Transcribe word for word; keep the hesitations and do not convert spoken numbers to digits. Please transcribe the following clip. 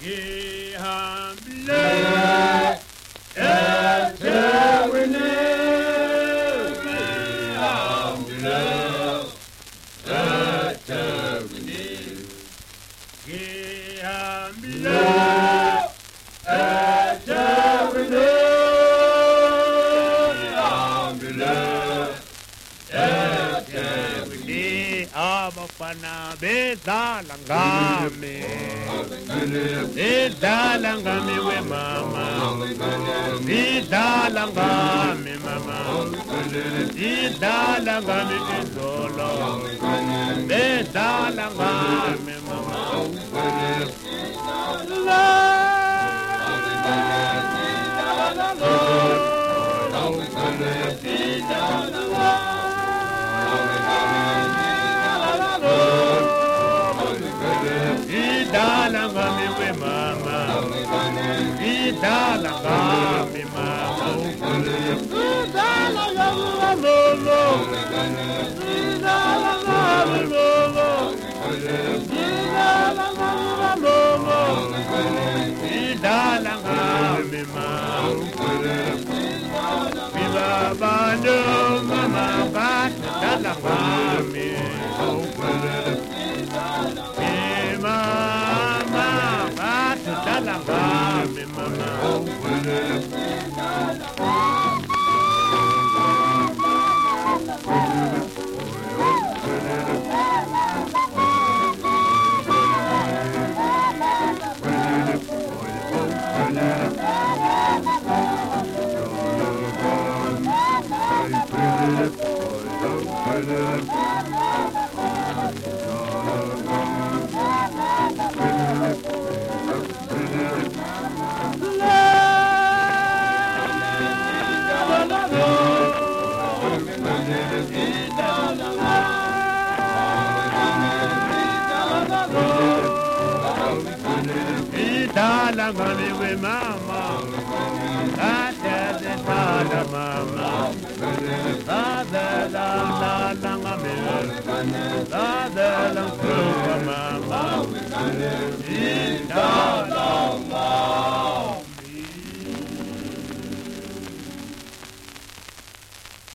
Ye humble, ete wini, humble, ete wini. Ye humble, ete wini, humble, ete wini. Abafana bezalangame. Idala ngami we mama, idala ngami mama, idala ngami izolo, idala ngami mama. Idala ngami we mama, idala ngami mama, idala ngami lolo, idala ngami lolo, idala ngami lolo, idala ngami mama. Viva banyo mama kat idala ngami. Mama, batu dalam kami mama. Idala ngami we mama, adele dala mama, adele la la ngami, adele la